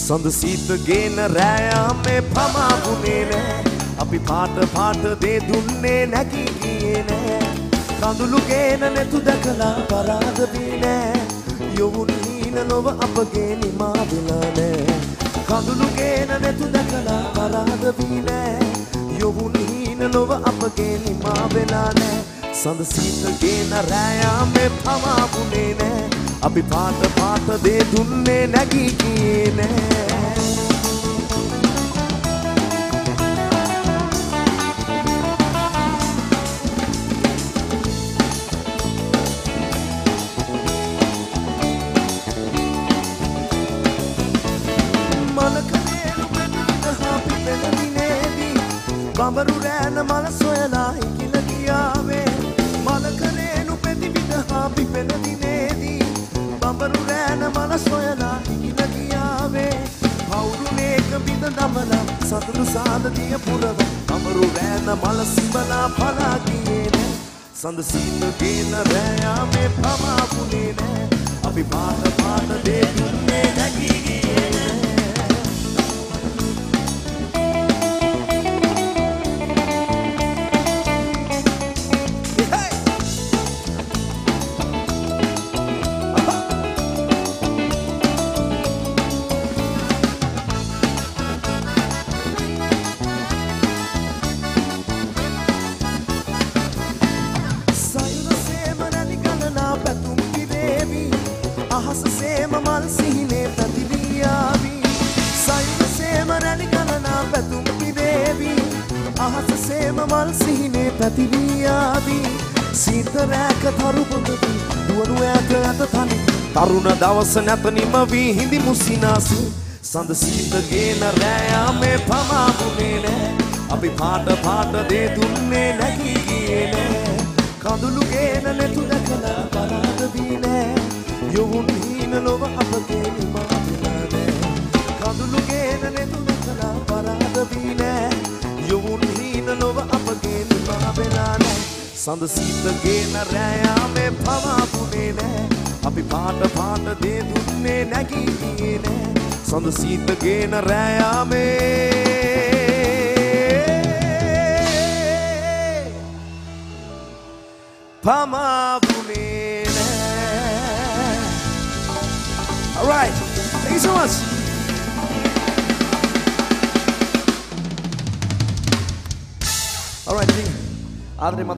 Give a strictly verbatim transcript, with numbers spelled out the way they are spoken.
සඳ සීත ගේන රෑයාමේ පමාවුනේ නෑ අපි පාට පාට දේ දුන්නේ නැගී ගියේ නෑ කඳුළු ගේන නැතු දැකලා පරාද වී නෑ යොවුන් හීන ලොව අපගේ නිමා වෙලා නෑ කඳුළු ගේන නැතු දැකලා පරාද වී නෑ යොවුන් හීන ලොව අපගේ නිමා වෙලා නෑ සඳ සීත ගේන රෑයාමේ පමාවුනේ නෑ අපි පාට පාට දේ දුන්නේ නැගී ගියේ නෑ බඹරු රෑන මල සොයලා හිකිල ගියාවේ මලකලේනු පෙති විදහා පිපෙන දිනේදී බඹරු රෑන මල සොයලා හිකිල ගියාවේ පවුරුනේක බිඳ දමලා සතුටු සාදදිය පුරව බඹරු රෑන මල සිඹලා පලා ගියේ නෑ සඳ සීත ගේන රෑයාමේ පමාවුනේ නෑ අපි පාට පාට දේ දුන්නේ නැගී ගියේ නෑ අහසසේම මල් සිහිනේ පැතිලී ආවි සයුරසේම රැලි ගලනා පැතුම් පිරේවි අහසසේම මල් සිහිනේ පැතිලී ආවි සීත රැක තරු පොතති දුවනු ඈත ඇත තනි තරුණ දවස නැත නිම වී හිඳි මුසිනාසි සඳ සීත ගේන රෑයාමේ පමාවුනේ නෑ අපි පාට පාට දේ දුන්නේ නැගී ගියේ නෑ කඳුළු ගේන නැතු දැකලා පරාද වී නෑ යොවුන් හීන ලොව අපගේ නිමා වෙලා නෑ කඳුළු ගේන නැතු දැකලා පරාද වී නෑ යොවුන් හීන ලොව අපගේ නිමා වෙලා නෑ සඳ සීත ගේන රෑයාමේ පමාවුනේ නෑ අපි පාට පාට දේ දුන්නේ නැගී ගියේ නෑ සඳ සීත ගේන රෑයාමේ පමාවුනේ All right, thank you so much. All right, Adri.